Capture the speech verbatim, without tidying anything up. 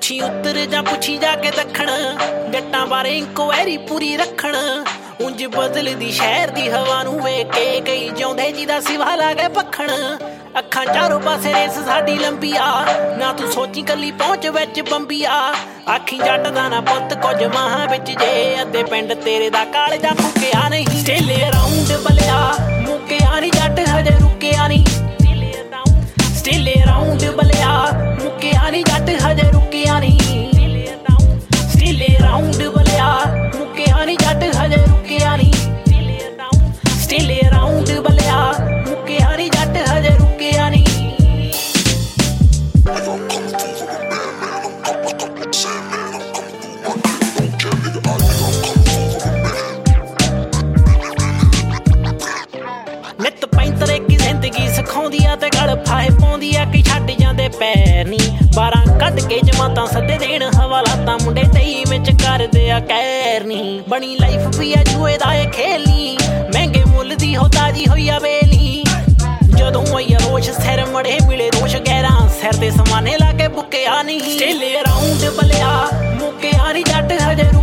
ਪੁੱਛੀ ਉੱਤਰ ਜਾਂ ਪੁੱਛੀ ਜਾ ਕੇ ਦੱਖਣ ਜੱਟਾਂ ਬਾਰੇ ਇਨਕੁਆਇਰੀ ਪੂਰੀ ਰੱਖਣ ਉਂਝ ਬਦਲਦੀ ਸ਼ਹਿਰ ਦੀ ਹਵਾ ਨੂੰ ਵੇਖ ਕੇ ਕਈ ਜਿਉਂਦੇ ਜਿਹਦਾ ਸਿਵਾ ਲਾ ਕੇ ਭਖਣ ਅੱਖਾਂ ਚਾਰੋਂ ਪਾਸੇ ਰੇਸ ਸਾਡੀ ਲੰਬੀ ਆ ਨਾ ਤੂੰ ਸੋਚੀ ਕੱਲੀ ਪਹੁੰਚ ਵਿੱਚ ਬੰਬੀਆ ਆਖੀ ਜੱਟ ਦਾ ਨਾ ਪੁੱਤ ਕੁਝ ਮਾਹਾਂ ਵਿੱਚ ਜੇ ਅੱਧੇ ਪਿੰਡ ਤੇਰੇ ਦਾ ਕਾਲਜਾ ਮੁੱਕਿਆ ਨਹੀਂ ਸਟਿਲ ਅਰਾਊਂਡ ਬਲਿਆ ਮੁੱਕਿਆ ਨਹੀਂ ਜੱਟ ਹਜੇ ਰੁਕਿਆ ਨਹੀਂ ਸਟਿਲ ਅਰਾਊਂਡ ਬਲਿਆ ਮੁੱਕਿਆ ਨਹੀਂ ਜੱਟ ਹਜੇ ਰੁਕਿਆ ਨਹੀਂ ਸਟਿਲ ਅਰਾਊਂਡ ਬਲਿਆ ਮੁੱਕਿਆ ਨਹੀਂ ਜੱਟ ਹਜੇ ਰੁਕਿਆ ਨਹੀਂ ਸਟਿਲ ਅਰਾਊਂਡ ਬਲਿਆ ਮੁੱਕਿਆ ਨਹੀਂ ਜੱਟ ਹਜੇ ਰੁਕਿਆ ਨਹੀਂ ਨਿੱਤ ਪੈਂਤਰੇ ਕੀ ਜ਼ਿੰਦਗੀ ਸਿਖਾਉਂਦੀ ਆ ਤੇ ਗਲ ਫਾਹੇ ਪਾਉਂਦੀ ਆ ਕਿ ਛੱਡ ਜਾਂਦੇ ਪੈਰ ਨੀ ਬਾਰਾਂ ਕੱਢ ਕੇ ਜਮਾਤਾਂ ਸੱਦੇ ਦੇਣ ਹਵਾਲਾਤਾਂ ਮੁੰਡੇ ਤੇਈ ਵਿੱਚ ਕਰਦੇ ਆ ਕਹਿਰ ਨੀ ਬਣੀ ਲਾਈਫ ਵੀ ਆ ਜੂਏ ਦਾ ਇਹ ਖੇਲ ਨੀ ਮਹਿੰਗੇ ਮੁੱਲ ਦੀ ਹੋ ਤਾਜੀ ਹੋਈ ਆ ਵੇਲੀ ਜਦੋਂ ਆਈ ਰੋਸ਼ ਸਿਰ ਮੜੇ ਮਿਲੇ ਰੋਸ਼ ਗਹਿਰਾ ਸਿਰ ਤੇ ਸਮਾਨੇ ਲਾ ਕੇ ਬੁੱਕਿਆ ਨਹੀਂ ਸਟਿਲ ਅਰਾਊਂਡ ਬਲਿਆ ਮੁੱਕਿਆ ਨਹੀਂ ਜੱਟ ਹਜੇ